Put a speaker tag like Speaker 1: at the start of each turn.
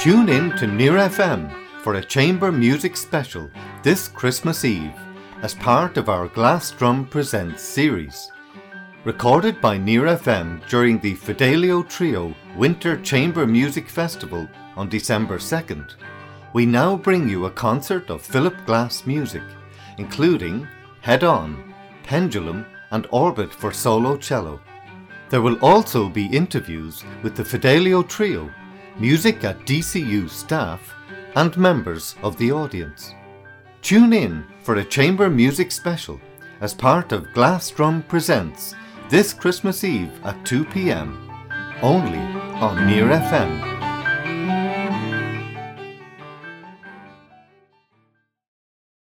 Speaker 1: Tune in to Near FM for a chamber music special this Christmas Eve as part of our Glass Drum Presents series. Recorded by Near FM during the Fidelio Trio Winter Chamber Music Festival on December 2nd, we now bring you a concert of Philip Glass music, including Head On, Pendulum and Orbit for solo cello. There will also be interviews with the Fidelio Trio, music at DCU staff and members of the audience. Tune in for a chamber music special as part of Glass Drum Presents this Christmas Eve at 2 p.m. only on Near FM.